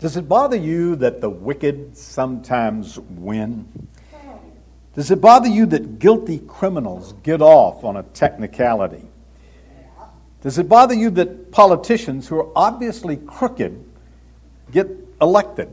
Does it bother you that the wicked sometimes win? Does it bother you that guilty criminals get off on a technicality? Does it bother you that politicians who are obviously crooked get elected?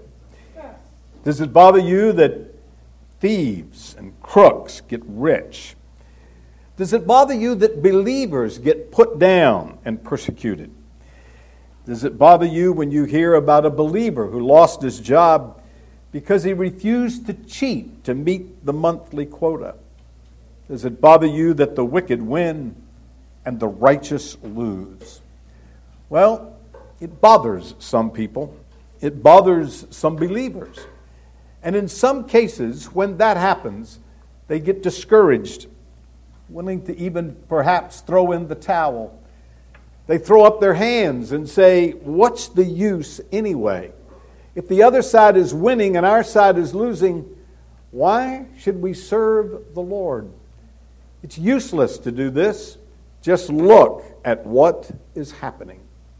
Does it bother you that thieves and crooks get rich? Does it bother you that believers get put down and persecuted? Does it bother you when you hear about a believer who lost his job because he refused to cheat to meet the monthly quota? Does it bother you that the wicked win and the righteous lose? Well, it bothers some people. It bothers some believers. And in some cases, when that happens, they get discouraged, willing to even perhaps throw in the towel. They throw up their hands and say, what's the use anyway? If the other side is winning and our side is losing, why should we serve the Lord? It's useless to do this. Just look at what is happening.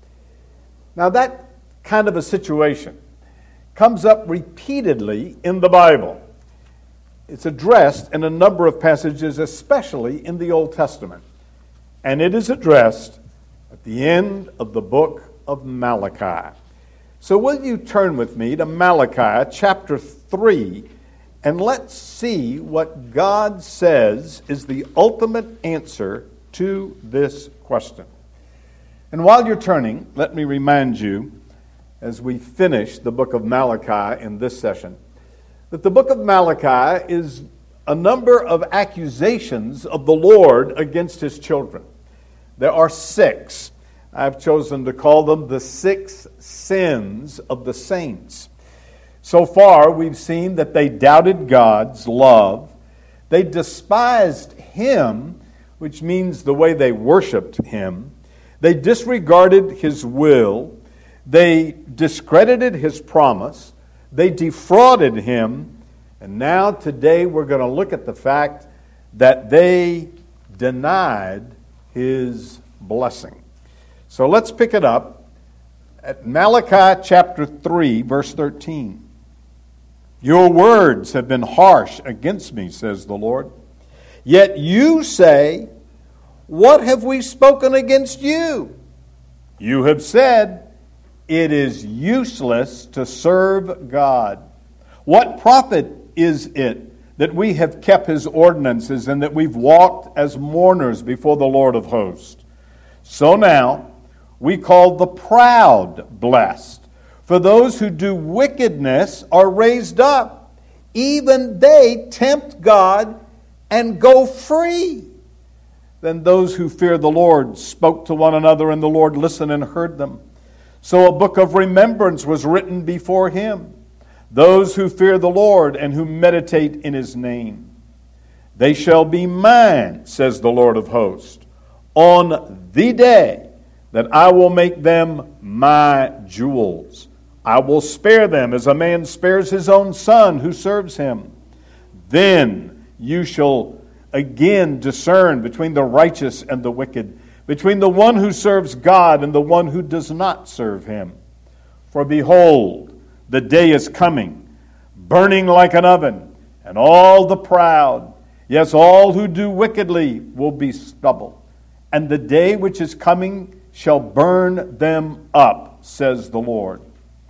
Now that kind of a situation comes up repeatedly in the Bible. It's addressed in a number of passages, especially in the Old Testament. And it is addressed at the end of the book of Malachi. So will you turn with me to Malachi chapter 3, and let's see what God says is the ultimate answer to this question. And while you're turning, let me remind you, as we finish the book of Malachi in this session, that the book of Malachi is a number of accusations of the Lord against his children. There are 6. I've chosen to call them the 6 sins of the saints. So far, we've seen that they doubted God's love. They despised him, which means the way they worshiped him. They disregarded his will. They discredited his promise. They defrauded him. And now today we're going to look at the fact that they denied his blessing. So let's pick it up at Malachi chapter 3, verse 13. Your words have been harsh against me, says the Lord. Yet you say, what have we spoken against you? You have said, it is useless to serve God. What profit is it that we have kept his ordinances and that we've walked as mourners before the Lord of hosts? So now we call the proud blessed, for those who do wickedness are raised up. Even they tempt God and go free. Then those who fear the Lord spoke to one another, and the Lord listened and heard them. So a book of remembrance was written before him. Those who fear the Lord and who meditate in his name. They shall be mine, says the Lord of hosts, on the day that I will make them my jewels. I will spare them as a man spares his own son who serves him. Then you shall again discern between the righteous and the wicked, between the one who serves God and the one who does not serve him. For behold, the day is coming, burning like an oven, and all the proud, yes, all who do wickedly, will be stubble. And the day which is coming shall burn them up, says the Lord.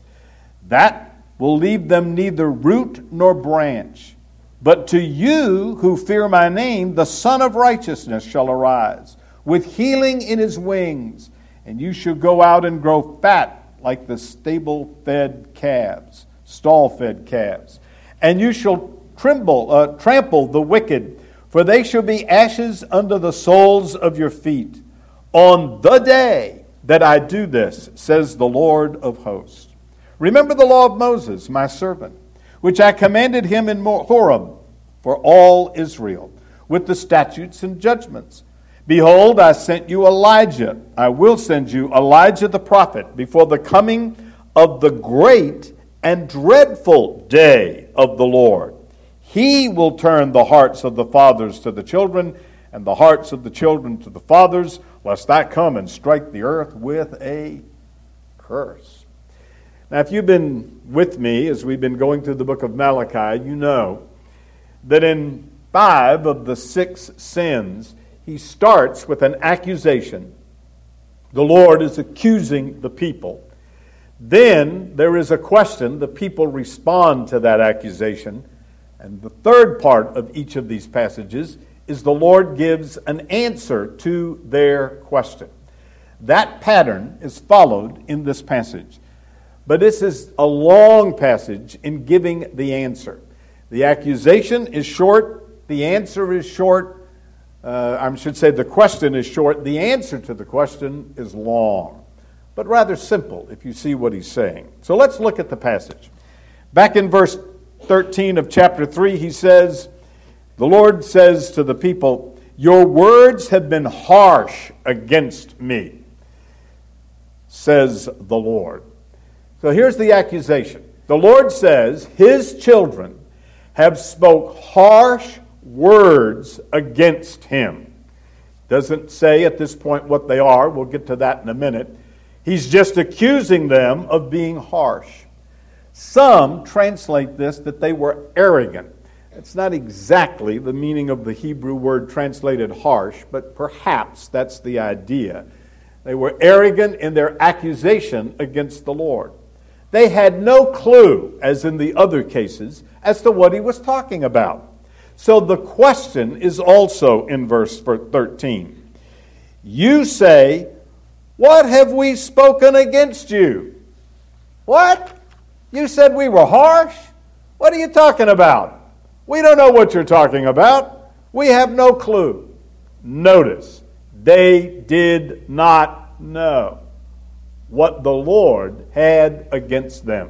That will leave them neither root nor branch. But to you who fear my name, the Son of Righteousness shall arise, with healing in his wings, and you shall go out and grow fat like the stall-fed calves. And you shall trample the wicked, for they shall be ashes under the soles of your feet. On the day that I do this, says the Lord of hosts. Remember the law of Moses, my servant, which I commanded him in Horeb for all Israel, with the statutes and judgments. Behold, I sent you Elijah. I will send you Elijah the prophet before the coming of the great and dreadful day of the Lord. He will turn the hearts of the fathers to the children, and the hearts of the children to the fathers, lest I come and strike the earth with a curse. Now, if you've been with me as we've been going through the book of Malachi, you know that in 5 of the 6 sins, he starts with an accusation. The Lord is accusing the people. Then there is a question. The people respond to that accusation. And the third part of each of these passages is the Lord gives an answer to their question. That pattern is followed in this passage. But this is a long passage in giving the answer. The accusation is short. The answer is short. I should say the question is short. The answer to the question is long, but rather simple if you see what he's saying. So let's look at the passage. Back in verse 13 of chapter 3, he says, the Lord says to the people, "Your words have been harsh against me, says the Lord." So here's the accusation. The Lord says his children have spoke harsh words against him. Doesn't say at this point what they are. We'll get to that in a minute. He's just accusing them of being harsh. Some translate this that they were arrogant. It's not exactly the meaning of the Hebrew word translated harsh, but perhaps that's the idea. They were arrogant in their accusation against the Lord. They had no clue, as in the other cases, as to what he was talking about. So the question is also in verse 13. You say, "What have we spoken against you?" What? You said we were harsh? What are you talking about? We don't know what you're talking about. We have no clue. Notice, they did not know what the Lord had against them.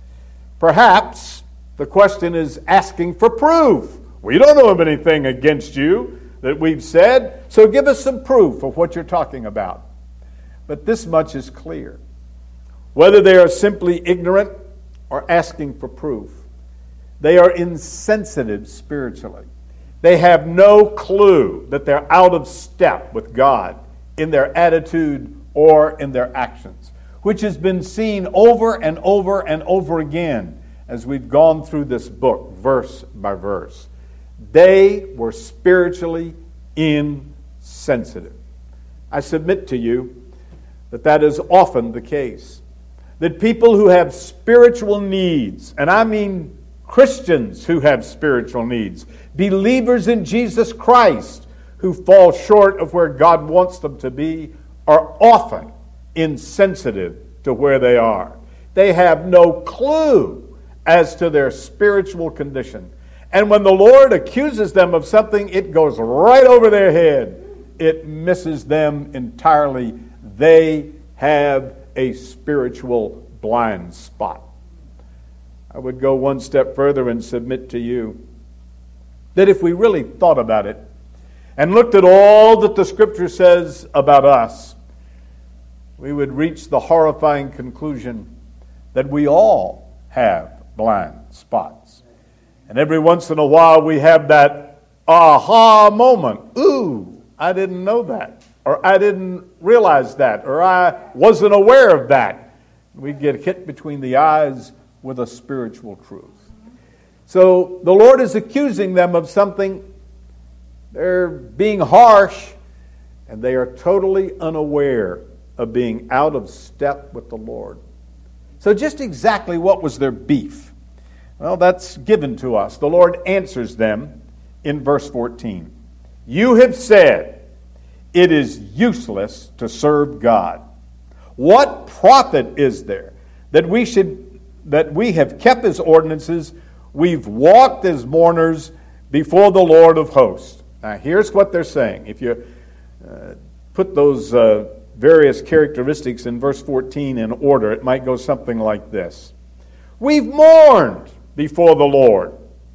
Perhaps the question is asking for proof. We don't know of anything against you that we've said, so give us some proof of what you're talking about. But this much is clear. Whether they are simply ignorant or asking for proof, they are insensitive spiritually. They have no clue that they're out of step with God in their attitude or in their actions, which has been seen over and over and over again as we've gone through this book, verse by verse. They were spiritually insensitive. I submit to you that that is often the case. That people who have spiritual needs, and I mean Christians who have spiritual needs, believers in Jesus Christ who fall short of where God wants them to be, are often insensitive to where they are. They have no clue as to their spiritual condition. And when the Lord accuses them of something, it goes right over their head. It misses them entirely. They have a spiritual blind spot. I would go one step further and submit to you that if we really thought about it and looked at all that the Scripture says about us, we would reach the horrifying conclusion that we all have blind spots. And every once in a while we have that aha moment. Ooh, I didn't know that. Or I didn't realize that. Or I wasn't aware of that. We get hit between the eyes with a spiritual truth. So the Lord is accusing them of something. They're being harsh, and they are totally unaware of being out of step with the Lord. So just exactly what was their beef? Well, that's given to us. The Lord answers them in verse 14. You have said, it is useless to serve God. What profit is there that we have kept his ordinances? We've walked as mourners before the Lord of hosts. Now, here's what they're saying. If you put those various characteristics in verse 14 in order, it might go something like this. We've mourned before the Lord.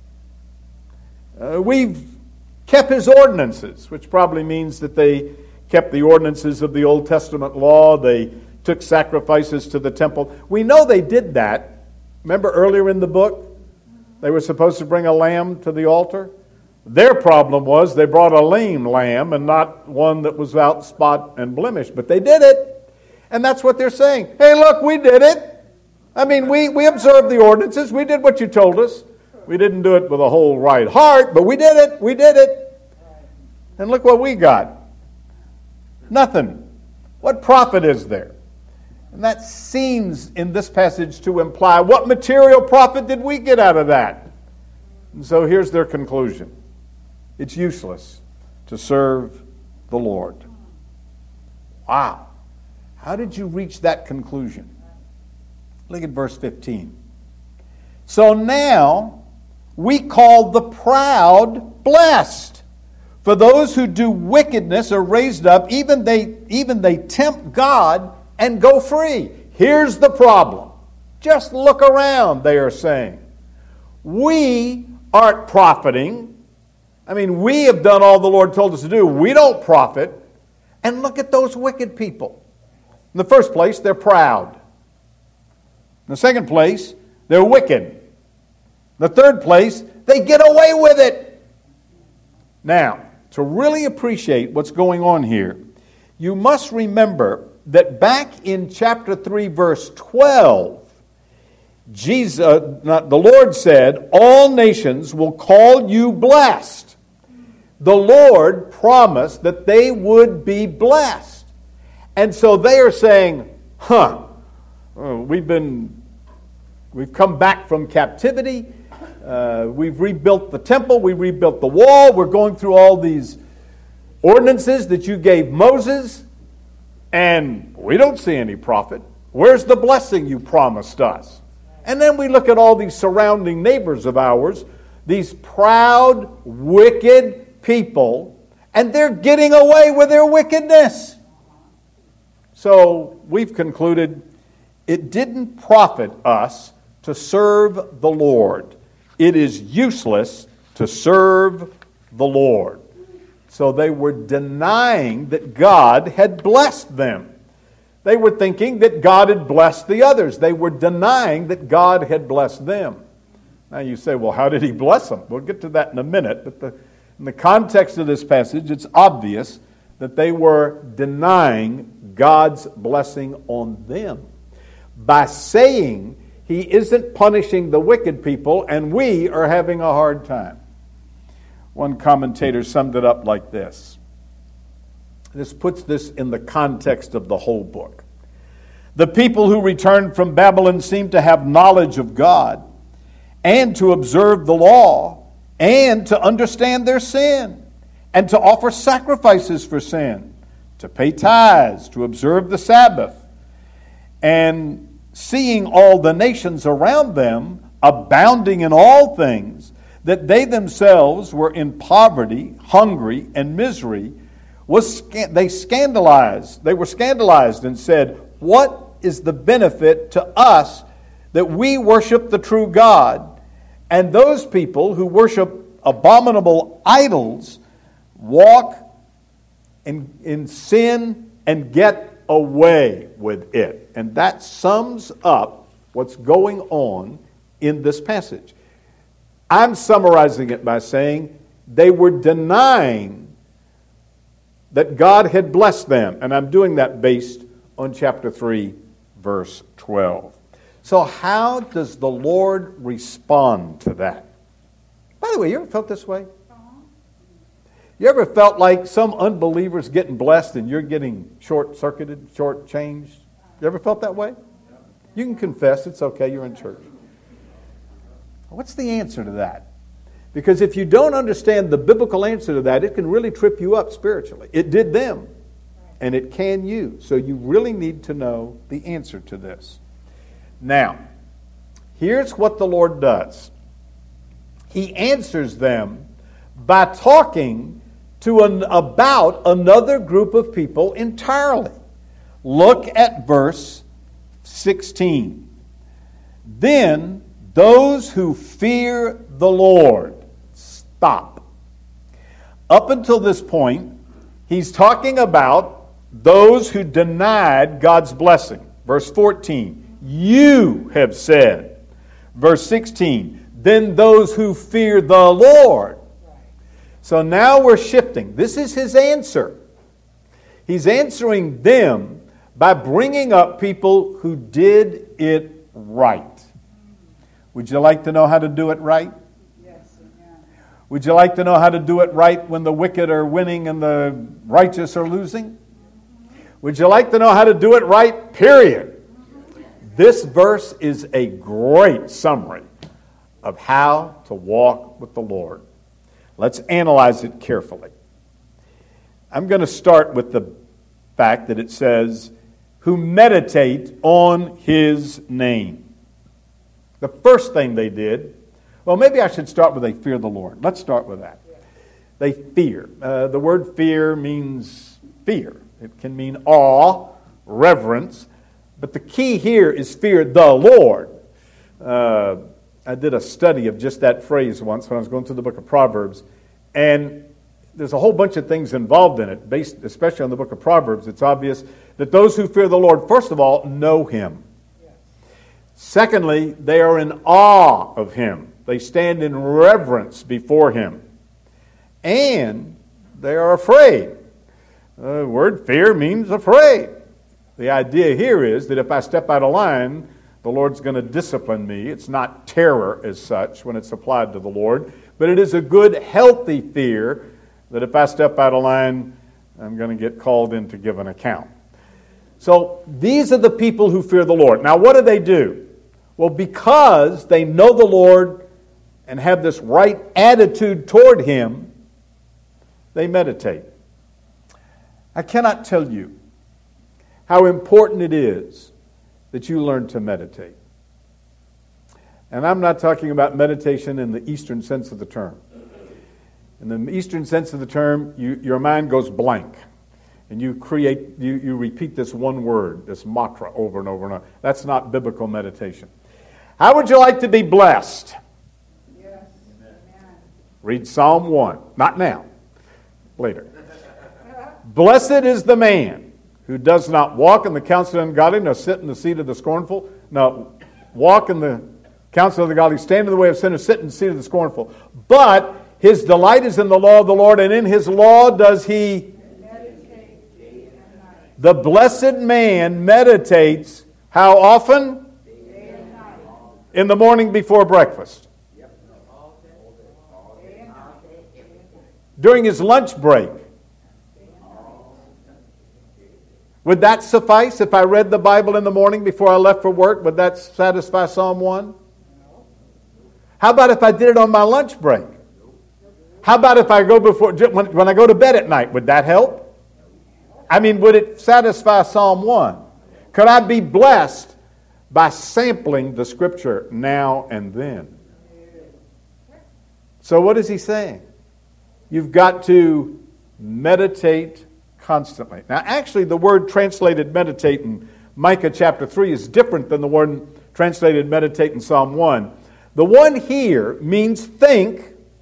We've kept his ordinances, which probably means that they kept the ordinances of the Old Testament law. They took sacrifices to the temple. We know they did that. Remember earlier in the book, they were supposed to bring a lamb to the altar. Their problem was they brought a lame lamb and not one that was without spot and blemish. But they did it. And that's what they're saying. Hey, look, we did it. I mean, we observed the ordinances. We did what you told us. We didn't do it with a whole right heart, but we did it. We did it. And look what we got. Nothing. What profit is there? And that seems in this passage to imply, what material profit did we get out of that? And so here's their conclusion. It's useless to serve the Lord. Wow. How did you reach that conclusion? Look at verse 15. So now we call the proud blessed. For those who do wickedness are raised up, even they tempt God and go free. Here's the problem. Just look around, they are saying. We aren't profiting. I mean, we have done all the Lord told us to do. We don't profit. And look at those wicked people. In the first place, they're proud. In the second place, they're wicked. In the third place, they get away with it. Now, to really appreciate what's going on here, you must remember that back in chapter 3, verse 12, the Lord said, all nations will call you blessed. The Lord promised that they would be blessed. And so they are saying, we've come back from captivity. We've rebuilt the temple. We rebuilt the wall. We're going through all these ordinances that you gave Moses. And we don't see any profit. Where's the blessing you promised us? And then we look at all these surrounding neighbors of ours, these proud, wicked people, and they're getting away with their wickedness. So we've concluded it didn't profit us to serve the Lord. It is useless to serve the Lord. So they were denying that God had blessed them. They were thinking that God had blessed the others. They were denying that God had blessed them. Now you say, well, how did he bless them? We'll get to that in a minute. But in the context of this passage, it's obvious that they were denying God's blessing on them by saying he isn't punishing the wicked people and we are having a hard time. One commentator summed it up like this. This puts this in the context of the whole book. The people who returned from Babylon seem to have knowledge of God and to observe the law and to understand their sin and to offer sacrifices for sin, to pay tithes, to observe the Sabbath. And seeing all the nations around them abounding in all things, that they themselves were in poverty, hungry, and misery, they were scandalized and said, what is the benefit to us that we worship the true God, and those people who worship abominable idols walk in sin and get away with it? And that sums up what's going on in this passage. I'm summarizing it by saying they were denying that God had blessed them. And I'm doing that based on chapter 3, verse 12. So how does the Lord respond to that? By the way, you ever felt this way? You ever felt like some unbeliever's getting blessed and you're getting short-circuited, short-changed? You ever felt that way? You can confess. It's okay. You're in church. What's the answer to that? Because if you don't understand the biblical answer to that, it can really trip you up spiritually. It did them, and it can you. So you really need to know the answer to this. Now, here's what the Lord does. He answers them by talking about another group of people entirely. Look at verse 16. Then those who fear the Lord. Stop. Up until this point, he's talking about those who denied God's blessing. Verse 14, you have said. Verse 16, then those who fear the Lord. So now we're shifting. This is his answer. He's answering them by bringing up people who did it right. Would you like to know how to do it right? Yes, amen. Would you like to know how to do it right when the wicked are winning and the righteous are losing? Would you like to know how to do it right? Period. This verse is a great summary of how to walk with the Lord. Let's analyze it carefully. I'm going to start with the fact that it says, who meditate on his name. The first thing they did, well, maybe I should start with they fear the Lord. Let's start with that. They fear. The word fear means fear. It can mean awe, reverence. But the key here is fear the Lord. I did a study of just that phrase once when I was going through the book of Proverbs. And there's a whole bunch of things involved in it, based especially on the book of Proverbs. It's obvious that those who fear the Lord, first of all, know Him. Yes. Secondly, they are in awe of Him. They stand in reverence before Him. And they are afraid. The word fear means afraid. The idea here is that if I step out of line, the Lord's going to discipline me. It's not terror as such when it's applied to the Lord, but it is a good, healthy fear that if I step out of line, I'm going to get called in to give an account. So these are the people who fear the Lord. Now, what do? Well, because they know the Lord and have this right attitude toward Him, they meditate. I cannot tell you how important it is that you learn to meditate. And I'm not talking about meditation in the Eastern sense of the term. In the Eastern sense of the term, your mind goes blank. And you repeat this one word, this mantra over and over and over. That's not biblical meditation. How would you like to be blessed? Yes. Amen. Read Psalm 1. Not now. Later. Blessed is the man who does not walk in the counsel of the ungodly, nor sit in the seat of the scornful. No, walk in the counsel of the godly, stand in the way of sinners, sit in the seat of the scornful. But his delight is in the law of the Lord, and in his law does he meditate day and night. The blessed man meditates how often? Day and night. In the morning before breakfast. Day and night. During his lunch break. Would that suffice if I read the Bible in the morning before I left for work? Would that satisfy Psalm 1? How about if I did it on my lunch break? How about if I go when I go to bed at night? Would that help? I mean, would it satisfy Psalm 1? Could I be blessed by sampling the Scripture now and then? So what is he saying? You've got to meditate constantly. Now, actually, the word translated meditate in Micah chapter 3 is different than the word translated meditate in Psalm 1. The one here means think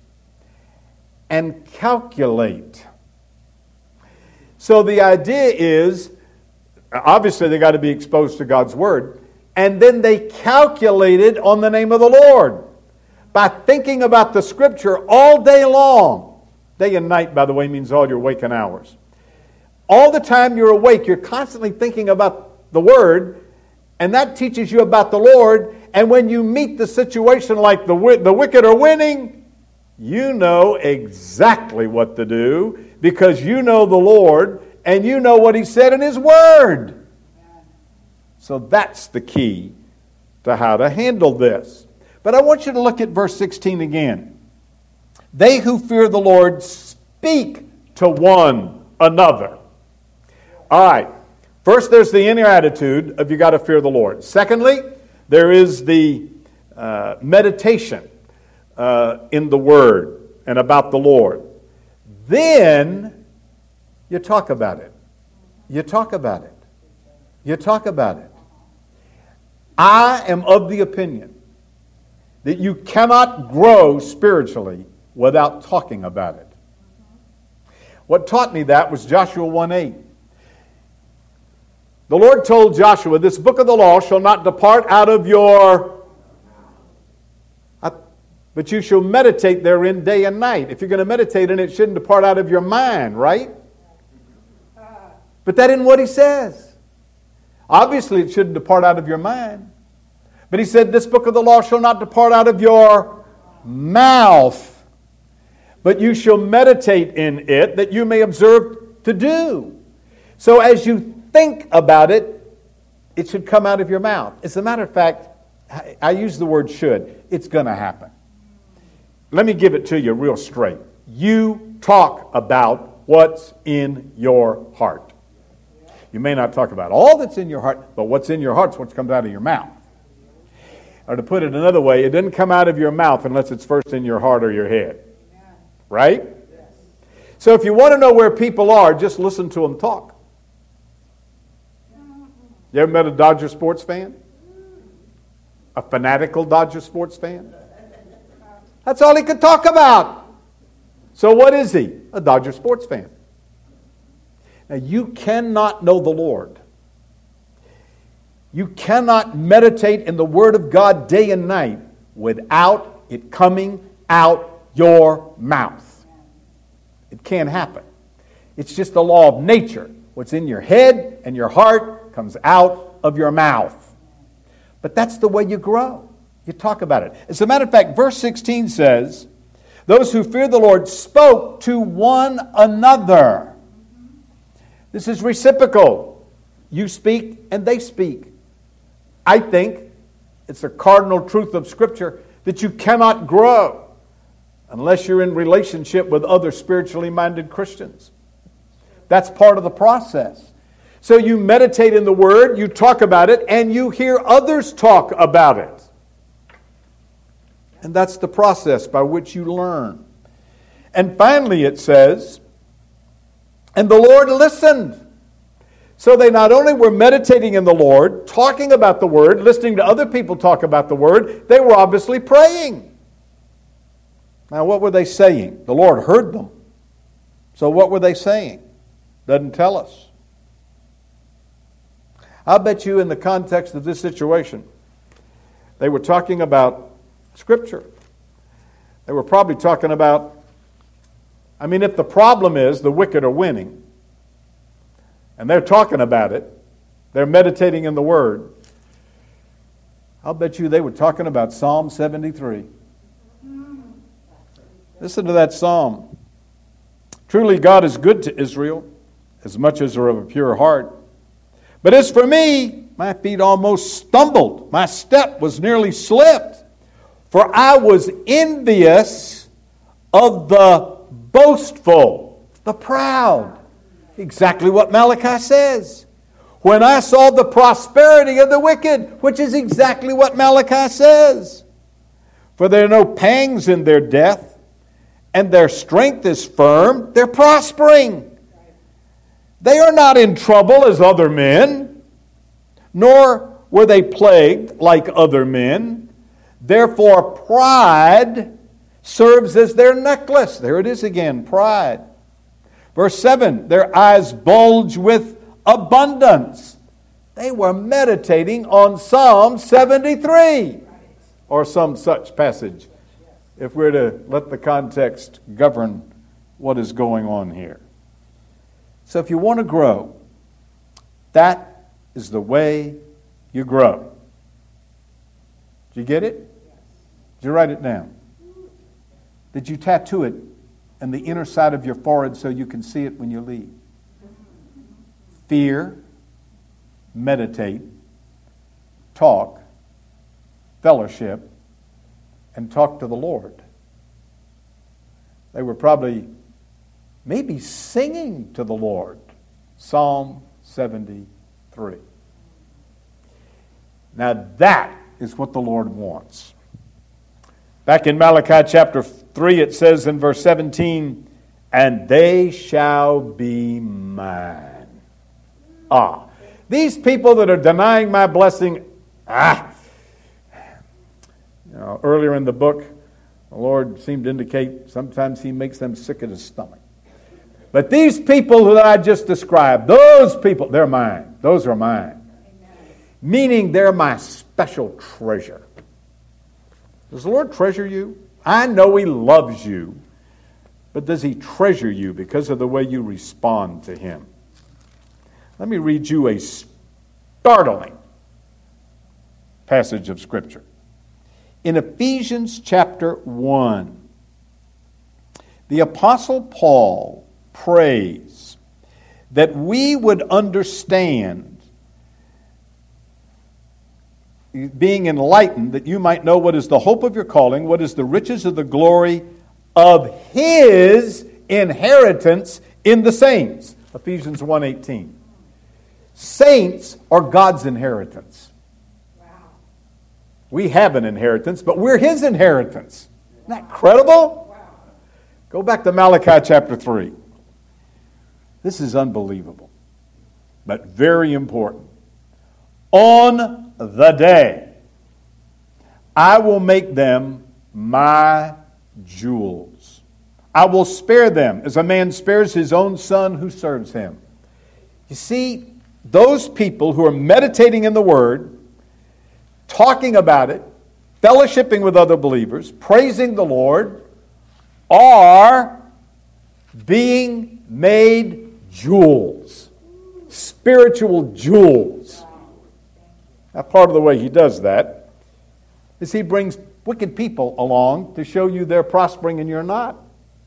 and calculate. So the idea is, obviously they got to be exposed to God's Word, and then they calculated on the name of the Lord by thinking about the Scripture all day long. Day and night, by the way, means all your waking hours. All the time you're awake, you're constantly thinking about the Word, and that teaches you about the Lord. And when you meet the situation like the wicked are winning, you know exactly what to do because you know the Lord and you know what He said in His Word. So that's the key to how to handle this. But I want you to look at verse 16 again. They who fear the Lord speak to one another. All right. First, there's the inner attitude of you got to fear the Lord. Secondly, there is the meditation in the Word and about the Lord. Then you talk about it. You talk about it. You talk about it. I am of the opinion that you cannot grow spiritually without talking about it. What taught me that was Joshua 1:8. The Lord told Joshua, this book of the law shall not depart out of your... but you shall meditate therein day and night. If you're going to meditate in it, it shouldn't depart out of your mind, right? But that isn't what He says. Obviously, it shouldn't depart out of your mind. But he said, this book of the law shall not depart out of your mouth, but you shall meditate in it, that you may observe to do. So as you think about it, it should come out of your mouth. As a matter of fact, I use the word should. It's going to happen. Let me give it to you real straight. You talk about what's in your heart. You may not talk about all that's in your heart, but what's in your heart is what comes out of your mouth. Or to put it another way, it doesn't come out of your mouth unless it's first in your heart or your head. Right? So if you want to know where people are, just listen to them talk. You ever met a Dodger sports fan? A fanatical Dodger sports fan? That's all he could talk about. So what is he? A Dodger sports fan. Now you cannot know the Lord. You cannot meditate in the Word of God day and night without it coming out your mouth. It can't happen. It's just the law of nature. What's in your head and your heart comes out of your mouth. But that's the way you grow. You talk about it. As a matter of fact, verse 16 says, those who fear the Lord spoke to one another. This is reciprocal. You speak and they speak. I think it's a cardinal truth of Scripture that you cannot grow unless you're in relationship with other spiritually minded Christians. That's part of the process. So you meditate in the Word, you talk about it, and you hear others talk about it. And that's the process by which you learn. And finally it says, and the Lord listened. So they not only were meditating in the Lord, talking about the Word, listening to other people talk about the Word, they were obviously praying. Now what were they saying? The Lord heard them. So what were they saying? Doesn't tell us. I'll bet you in the context of this situation, they were talking about Scripture. They were probably talking about, if the problem is the wicked are winning, and they're talking about it, they're meditating in the Word, I'll bet you they were talking about Psalm 73. Listen to that psalm. Truly God is good to Israel, as much as are of a pure heart. But as for me, my feet almost stumbled. My step was nearly slipped. For I was envious of the boastful, the proud. Exactly what Malachi says. When I saw the prosperity of the wicked, which is exactly what Malachi says. For there are no pangs in their death, and their strength is firm. They're prospering. They are not in trouble as other men, nor were they plagued like other men. Therefore, pride serves as their necklace. There it is again, pride. Verse 7, their eyes bulge with abundance. They were meditating on Psalm 73, or some such passage, if we're to let the context govern what is going on here. So if you want to grow, that is the way you grow. Did you get it? Did you write it down? Did you tattoo it on the inner side of your forehead so you can see it when you leave? Fear, meditate, talk, fellowship, and talk to the Lord. They were probably maybe singing to the Lord. Psalm 73. Now that is what the Lord wants. Back in Malachi chapter 3, it says in verse 17, and they shall be mine. These people that are denying my blessing, earlier in the book, the Lord seemed to indicate sometimes He makes them sick at His stomach. But these people that I just described, those people, they're mine. Those are mine. Meaning they're my special treasure. Does the Lord treasure you? I know He loves you, but does He treasure you because of the way you respond to Him? Let me read you a startling passage of Scripture. In Ephesians chapter 1, the Apostle Paul prays that we would understand, being enlightened, that you might know what is the hope of your calling, what is the riches of the glory of His inheritance in the saints. Ephesians 1:18. Saints are God's inheritance. Wow. We have an inheritance, but we're His inheritance. Isn't that incredible? Wow. Go back to Malachi chapter 3. This is unbelievable, but very important. On the day, I will make them my jewels. I will spare them as a man spares his own son who serves him. You see, those people who are meditating in the Word, talking about it, fellowshipping with other believers, praising the Lord, are being made jewels. Spiritual jewels. Now, part of the way he does that is he brings wicked people along to show you they're prospering and you're not.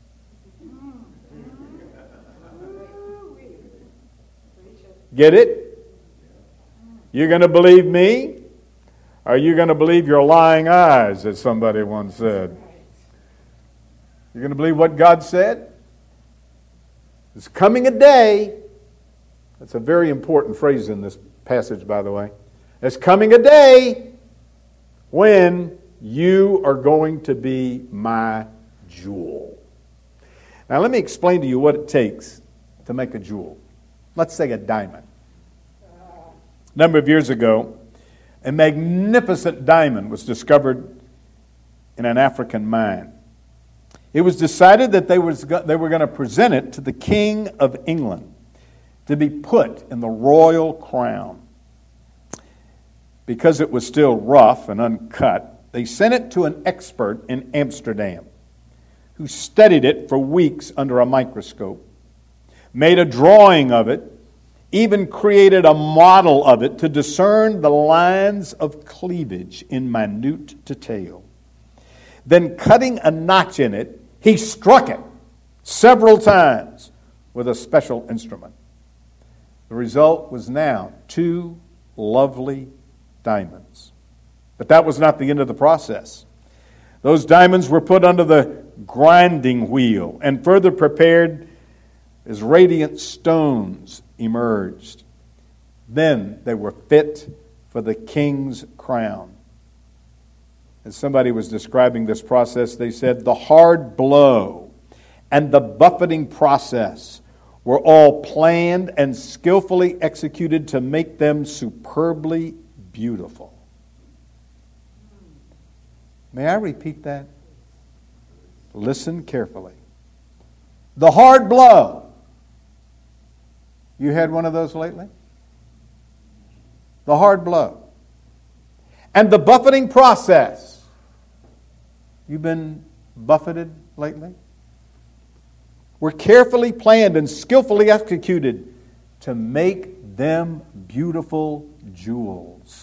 Get it? You're going to believe me? Or are you going to believe your lying eyes, as somebody once said? You're going to believe what God said? There's coming a day. That's a very important phrase in this passage, by the way. There's coming a day when you are going to be my jewel. Now, let me explain to you what it takes to make a jewel. Let's say a diamond. A number of years ago, a magnificent diamond was discovered in an African mine. It was decided that they were going to present it to the King of England to be put in the royal crown. Because it was still rough and uncut, they sent it to an expert in Amsterdam who studied it for weeks under a microscope, made a drawing of it, even created a model of it to discern the lines of cleavage in minute detail. Then, cutting a notch in it, he struck it several times with a special instrument. The result was now 2 lovely diamonds. But that was not the end of the process. Those diamonds were put under the grinding wheel and further prepared as radiant stones emerged. Then they were fit for the king's crown. As somebody was describing this process, they said the hard blow and the buffeting process were all planned and skillfully executed to make them superbly beautiful. May I repeat that? Listen carefully. The hard blow. You had one of those lately? The hard blow. And the buffeting process. You've been buffeted lately? Were carefully planned and skillfully executed to make them beautiful jewels.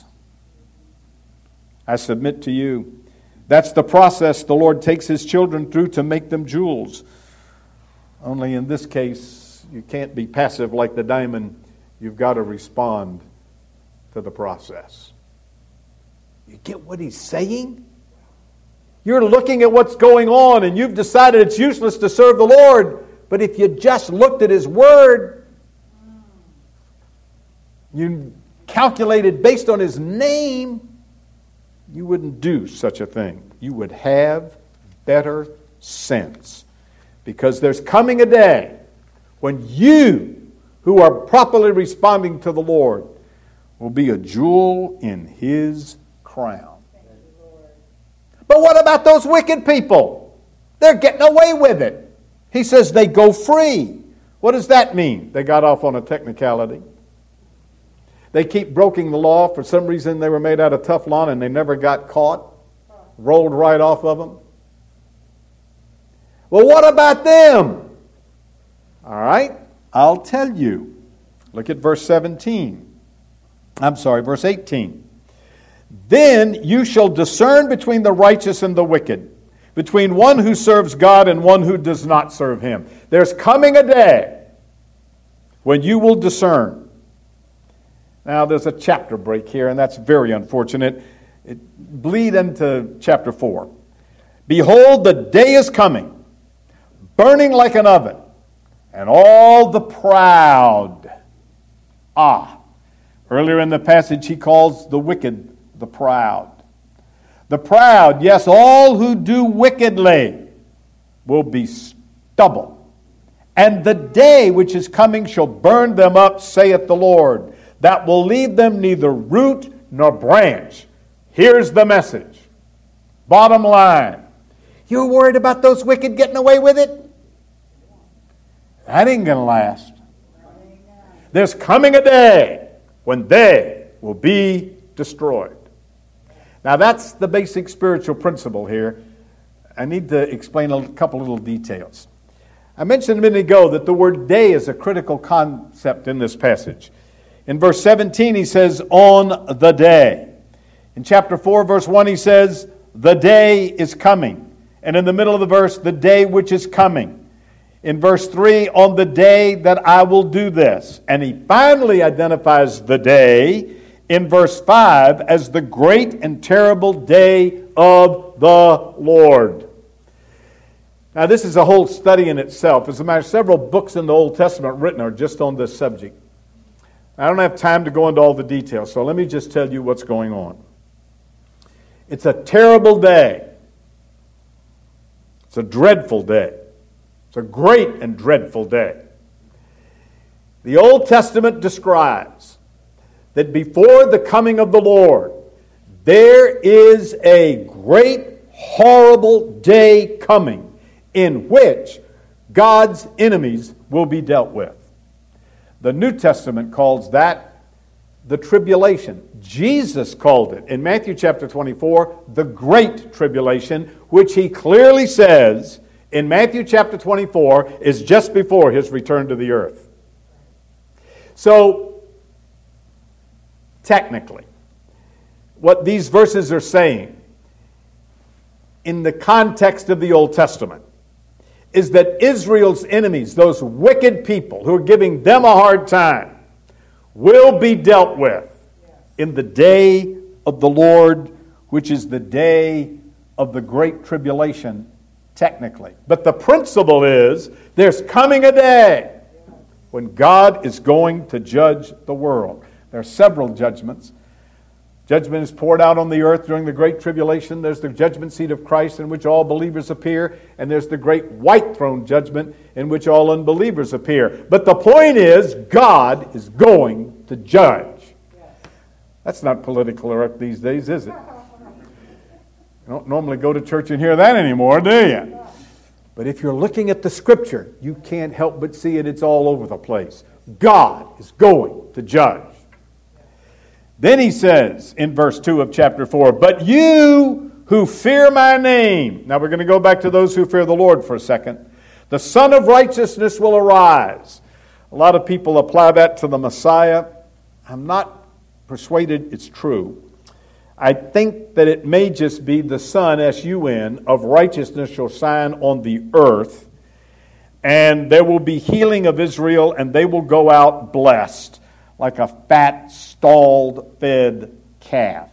I submit to you, that's the process the Lord takes His children through to make them jewels. Only in this case, you can't be passive like the diamond. You've got to respond to the process. You get what he's saying? You're looking at what's going on and you've decided it's useless to serve the Lord. But if you just looked at His Word, you calculated based on His name, you wouldn't do such a thing. You would have better sense. Because there's coming a day when you, who are properly responding to the Lord, will be a jewel in His crown. But what about those wicked people? They're getting away with it. He says they go free. What does that mean? They got off on a technicality. They keep breaking the law. For some reason they were made out of Teflon and they never got caught. Rolled right off of them. Well, what about them? All right, I'll tell you. Look at verse 18. Then you shall discern between the righteous and the wicked, between one who serves God and one who does not serve him. There's coming a day when you will discern. Now, there's a chapter break here, and that's very unfortunate. It bleed into chapter 4. Behold, the day is coming, burning like an oven, and all the proud. Earlier in the passage, he calls the wicked the proud. The proud, yes, all who do wickedly, will be stubble. And the day which is coming shall burn them up, saith the Lord, that will leave them neither root nor branch. Here's the message. Bottom line. You're worried about those wicked getting away with it? That ain't going to last. There's coming a day when they will be destroyed. Now that's the basic spiritual principle here. I need to explain a couple little details. I mentioned a minute ago that the word day is a critical concept in this passage. In verse 17 he says, on the day. In chapter 4 verse 1 he says, the day is coming. And in the middle of the verse, the day which is coming. In verse 3, on the day that I will do this. And he finally identifies the day in verse 5 as the great and terrible day of the Lord. Now this is a whole study in itself. As a matter of fact, several books in the Old Testament written are just on this subject. I don't have time to go into all the details, so let me just tell you what's going on. It's a terrible day. It's a dreadful day. It's a great and dreadful day. The Old Testament describes that before the coming of the Lord, there is a great, horrible day coming in which God's enemies will be dealt with. The New Testament calls that the tribulation. Jesus called it in Matthew chapter 24 the Great Tribulation, which he clearly says in Matthew chapter 24 is just before his return to the earth. So, technically, what these verses are saying in the context of the Old Testament is that Israel's enemies, those wicked people who are giving them a hard time, will be dealt with in the day of the Lord, which is the day of the Great Tribulation, technically. But the principle is there's coming a day when God is going to judge the world. There are several judgments. Judgment is poured out on the earth during the Great Tribulation. There's the judgment seat of Christ in which all believers appear. And there's the great white throne judgment in which all unbelievers appear. But the point is, God is going to judge. That's not politically correct these days, is it? You don't normally go to church and hear that anymore, do you? But if you're looking at the Scripture, you can't help but see it. It's all over the place. God is going to judge. Then he says in verse 2 of chapter 4, but you who fear my name. Now we're going to go back to those who fear the Lord for a second. The Son of Righteousness will arise. A lot of people apply that to the Messiah. I'm not persuaded it's true. I think that it may just be the Son, S-U-N, of righteousness shall shine on the earth, and there will be healing of Israel, and they will go out blessed, like a fat, stalled, fed calf.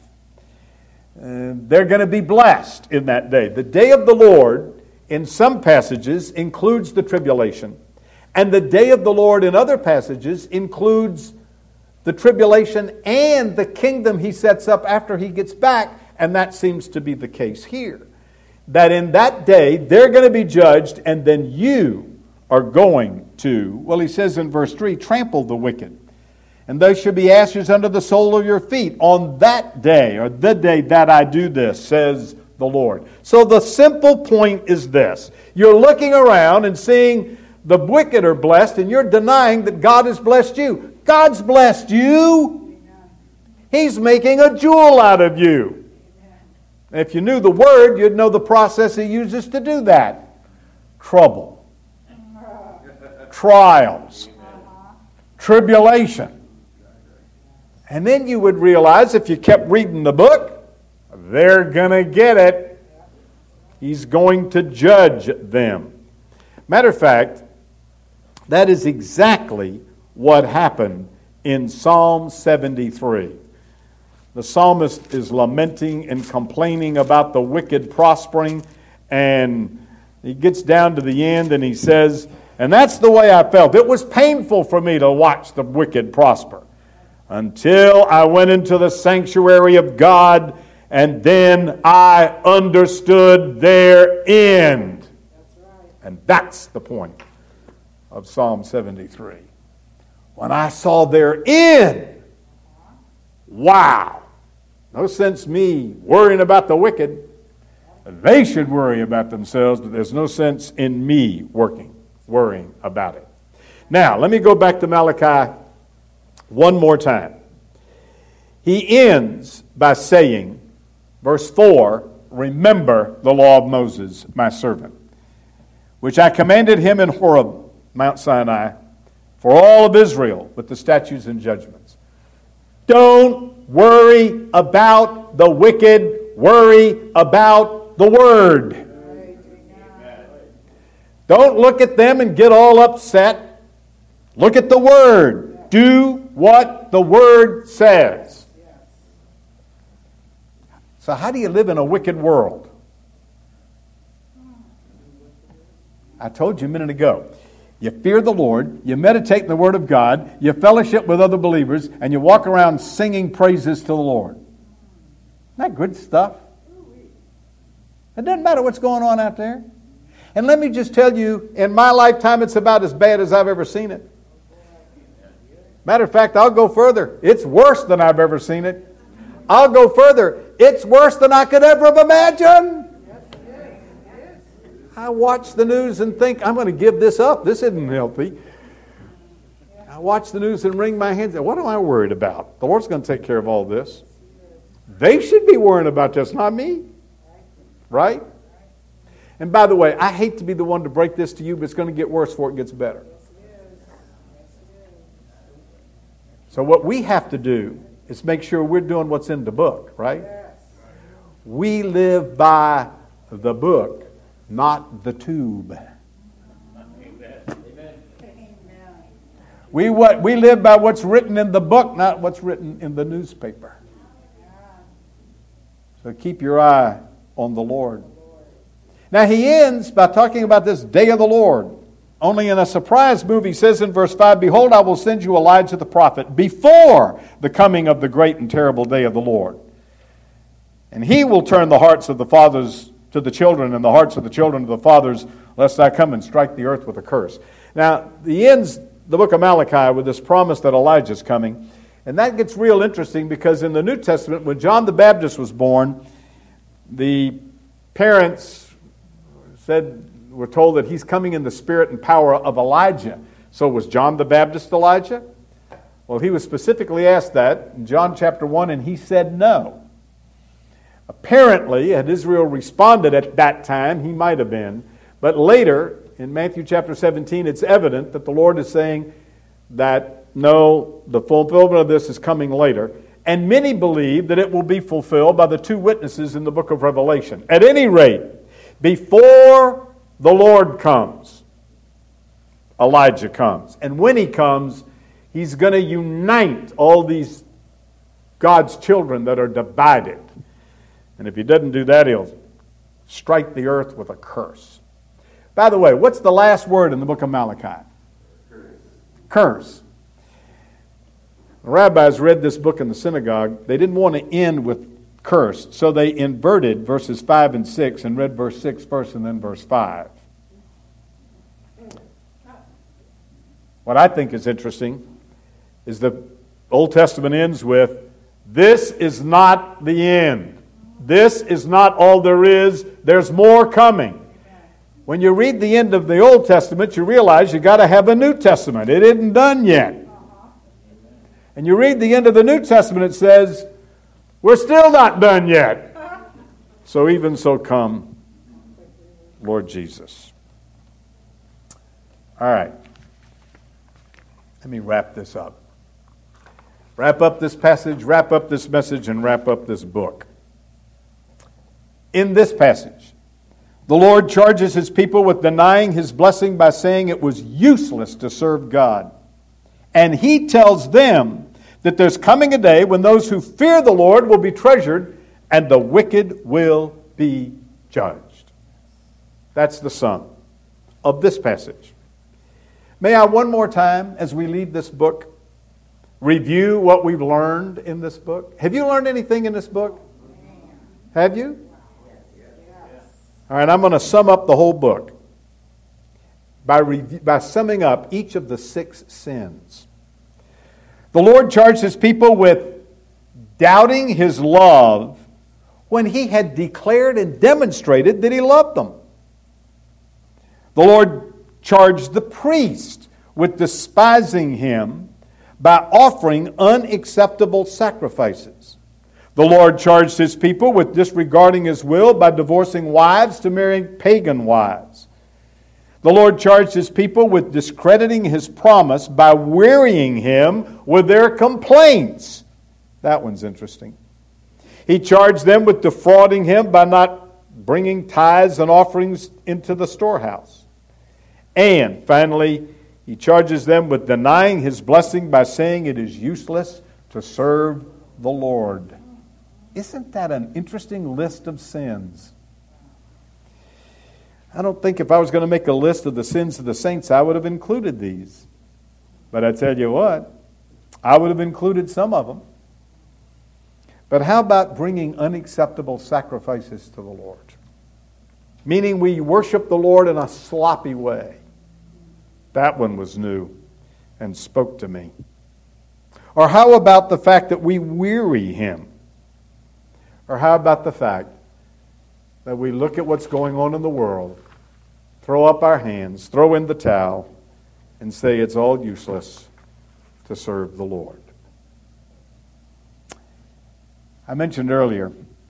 They're going to be blessed in that day. The day of the Lord, in some passages, includes the tribulation. And the day of the Lord, in other passages, includes the tribulation and the kingdom he sets up after he gets back. And that seems to be the case here. That in that day, they're going to be judged, and then you are going to, well, he says in verse 3, trample the wicked. And they shall be ashes under the sole of your feet on that day, or the day that I do this, says the Lord. So the simple point is this. You're looking around and seeing the wicked are blessed, and you're denying that God has blessed you. God's blessed you. He's making a jewel out of you. If you knew the Word, you'd know the process He uses to do that. Trouble. Trials. Tribulation. And then you would realize if you kept reading the book, they're going to get it. He's going to judge them. Matter of fact, that is exactly what happened in Psalm 73. The psalmist is lamenting and complaining about the wicked prospering, and he gets down to the end and he says, and that's the way I felt. It was painful for me to watch the wicked prosper until I went into the sanctuary of God, and then I understood their end. And that's the point of Psalm 73. When I saw their end, wow. No sense me worrying about the wicked. They should worry about themselves, but there's no sense in me worrying about it. Now, let me go back to Malachi one more time. He ends by saying, verse 4, remember the law of Moses, my servant, which I commanded him in Horeb, Mount Sinai, for all of Israel with the statutes and judgments. Don't worry about the wicked, worry about the Word. Don't look at them and get all upset. Look at the Word. Do what the Word says. So how do you live in a wicked world? I told you a minute ago. You fear the Lord, you meditate in the Word of God, you fellowship with other believers, and you walk around singing praises to the Lord. Isn't that good stuff? It doesn't matter what's going on out there. And let me just tell you, in my lifetime, it's about as bad as I've ever seen it. Matter of fact, I'll go further. It's worse than I've ever seen it. I'll go further. It's worse than I could ever have imagined. I watch the news and think, I'm going to give this up. This isn't healthy. I watch the news and wring my hands. What am I worried about? The Lord's going to take care of all this. They should be worrying about this, not me. Right? And by the way, I hate to be the one to break this to you, but it's going to get worse before it gets better. So what we have to do is make sure we're doing what's in the book, right? We live by the book, not the tube. We live by what's written in the book, not what's written in the newspaper. So keep your eye on the Lord. Now he ends by talking about this day of the Lord. Only in a surprise move, he says in verse 5, behold, I will send you Elijah the prophet before the coming of the great and terrible day of the Lord. And he will turn the hearts of the fathers to the children and the hearts of the children to the fathers, lest I come and strike the earth with a curse. Now, he ends the book of Malachi with this promise that Elijah's coming. And that gets real interesting because in the New Testament, when John the Baptist was born, the parents were told that he's coming in the spirit and power of Elijah. So was John the Baptist Elijah? Well, he was specifically asked that in John chapter 1, and he said no. Apparently, had Israel responded at that time, he might have been. But later, in Matthew chapter 17, it's evident that the Lord is saying that, no, the fulfillment of this is coming later. And many believe that it will be fulfilled by the two witnesses in the book of Revelation. At any rate, before the Lord comes, Elijah comes. And when he comes, he's going to unite all these God's children that are divided. And if he doesn't do that, he'll strike the earth with a curse. By the way, what's the last word in the book of Malachi? Curse. The rabbis read this book in the synagogue. They didn't want to end with curse, so they inverted verses 5 and 6 and read verse 6 first and then verse 5. What I think is interesting is the Old Testament ends with, this is not the end. This is not all there is. There's more coming. When you read the end of the Old Testament, you realize you got to have a New Testament. It isn't done yet. And you read the end of the New Testament, it says, we're still not done yet. So even so come, Lord Jesus. All right. Let me wrap this up. Wrap up this passage, wrap up this message, and wrap up this book. In this passage, the Lord charges his people with denying his blessing by saying it was useless to serve God. And he tells them that there's coming a day when those who fear the Lord will be treasured and the wicked will be judged. That's the sum of this passage. May I one more time, as we leave this book, review what we've learned in this book? Have you learned anything in this book? Have you? All right, I'm going to sum up the whole book by summing up each of the 6 sins. The Lord charged his people with doubting his love when he had declared and demonstrated that he loved them. The Lord charged the priest with despising him by offering unacceptable sacrifices. The Lord charged his people with disregarding his will by divorcing wives to marry pagan wives. The Lord charged his people with discrediting his promise by wearying him with their complaints. That one's interesting. He charged them with defrauding him by not bringing tithes and offerings into the storehouse. And finally, he charges them with denying his blessing by saying it is useless to serve the Lord. Isn't that an interesting list of sins? I don't think if I was going to make a list of the sins of the saints, I would have included these. But I tell you what, I would have included some of them. But how about bringing unacceptable sacrifices to the Lord? Meaning we worship the Lord in a sloppy way. That one was new and spoke to me. Or how about the fact that we weary him? Or how about the fact that we look at what's going on in the world, throw up our hands, throw in the towel, and say it's all useless to serve the Lord? I mentioned earlier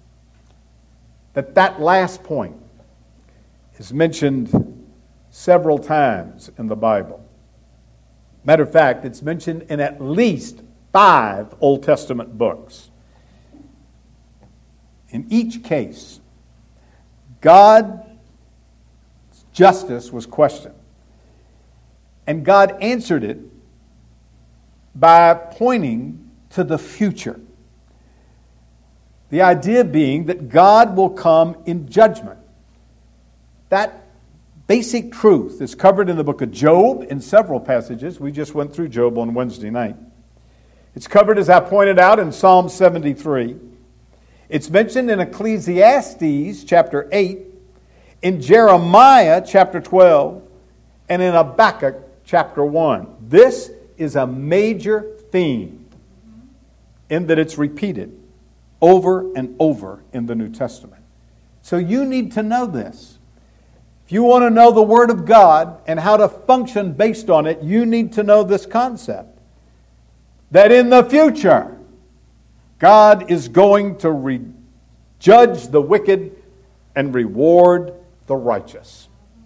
that last point is mentioned several times in the Bible. Matter of fact, it's mentioned in at least 5 Old Testament books. In each case, God's justice was questioned. And God answered it by pointing to the future. The idea being that God will come in judgment. That basic truth is covered in the book of Job in several passages. We just went through Job on Wednesday night. It's covered, as I pointed out, in Psalm 73. It's mentioned in Ecclesiastes chapter 8, in Jeremiah chapter 12, and in Habakkuk chapter 1. This is a major theme in that it's repeated over and over in the New Testament. So you need to know this. If you want to know the Word of God and how to function based on it, you need to know this concept. That in the future, God is going to judge the wicked and reward the righteous.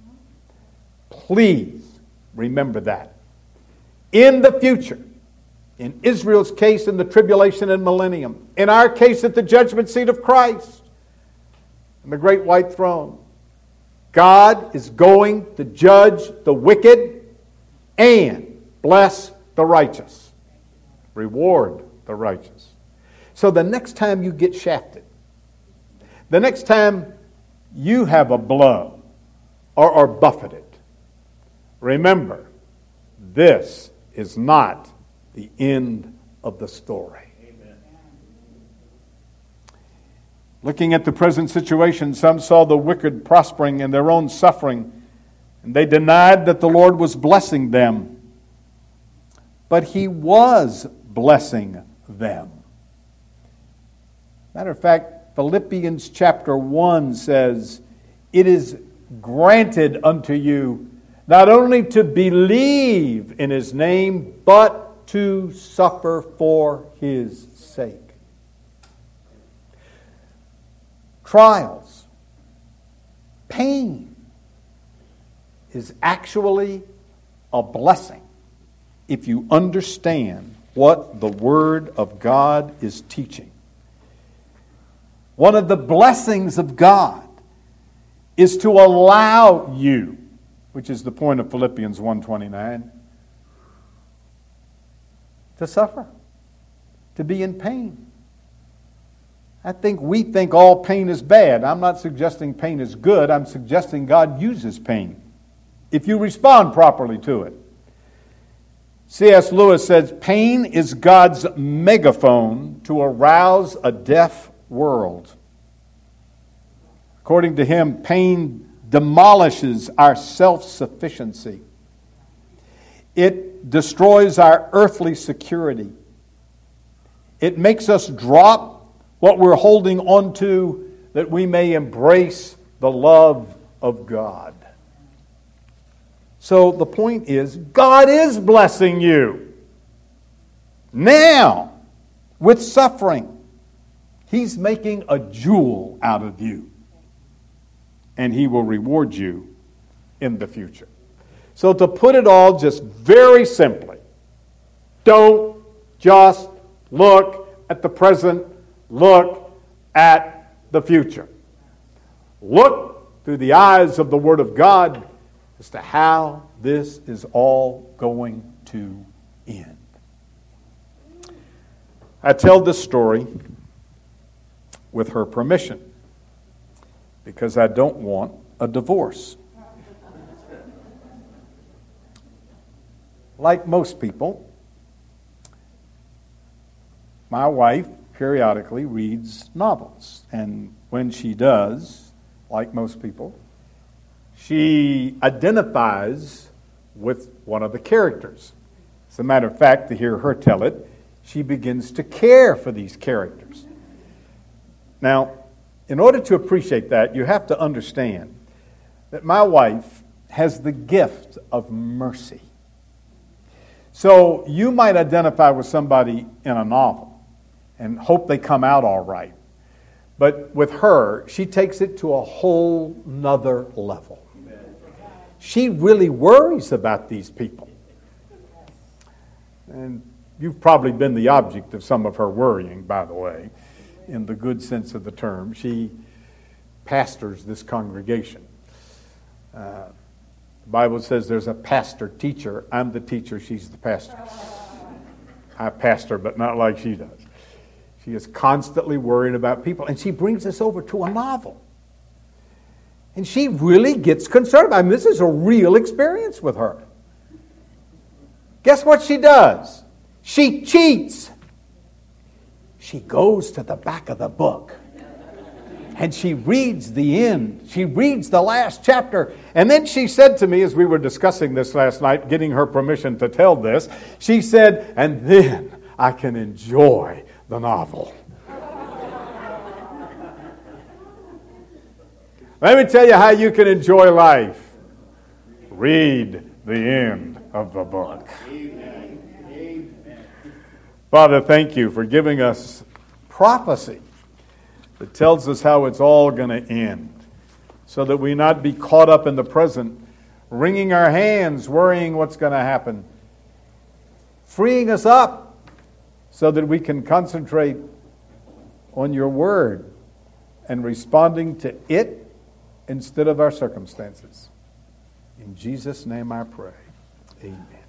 Please remember that. In the future, in Israel's case in the tribulation and millennium, in our case at the judgment seat of Christ, and the great white throne, God is going to judge the wicked and bless the righteous. Reward the righteous. So the next time you get shafted, the next time you have a blow or are buffeted, remember, this is not the end of the story. Looking at the present situation, some saw the wicked prospering in their own suffering, and they denied that the Lord was blessing them. But He was blessing them. Matter of fact, Philippians chapter 1 says, "It is granted unto you not only to believe in His name, but to suffer for His sake." Trials, pain is actually a blessing if you understand what the Word of God is teaching. One of the blessings of God is to allow you, which is the point of Philippians 1:29, to suffer, to be in pain. We think all pain is bad. I'm not suggesting pain is good. I'm suggesting God uses pain if you respond properly to it. C.S. Lewis says, pain is God's megaphone to arouse a deaf world. According to him, pain demolishes our self-sufficiency. It destroys our earthly security. It makes us drop what we're holding on to that we may embrace the love of God. So the point is, God is blessing you now with suffering. He's making a jewel out of you, and He will reward you in the future. So to put it all just very simply, don't just look at the present, look at the future. Look through the eyes of the Word of God as to how this is all going to end. I tell this story with her permission because I don't want a divorce. Like most people, my wife periodically reads novels. And when she does, like most people, she identifies with one of the characters. As a matter of fact, to hear her tell it, she begins to care for these characters. Now, in order to appreciate that, you have to understand that my wife has the gift of mercy. So you might identify with somebody in a novel and hope they come out all right. But with her, she takes it to a whole nother level. She really worries about these people. And you've probably been the object of some of her worrying, by the way, in the good sense of the term. She pastors this congregation. The Bible says there's a pastor-teacher. I'm the teacher, she's the pastor. I pastor, but not like she does. She is constantly worrying about people. And she brings us over to a novel. And she really gets concerned. I mean, this is a real experience with her. Guess what she does? She cheats. She goes to the back of the book. And she reads the end. She reads the last chapter. And then she said to me, as we were discussing this last night, getting her permission to tell this, she said, and then I can enjoy the novel. Let me tell you how you can enjoy life. Read the end of the book. Amen. Father, thank you for giving us prophecy that tells us how it's all going to end, so that we not be caught up in the present, wringing our hands, worrying what's going to happen, freeing us up so that we can concentrate on your word and responding to it instead of our circumstances. In Jesus' name I pray. Amen.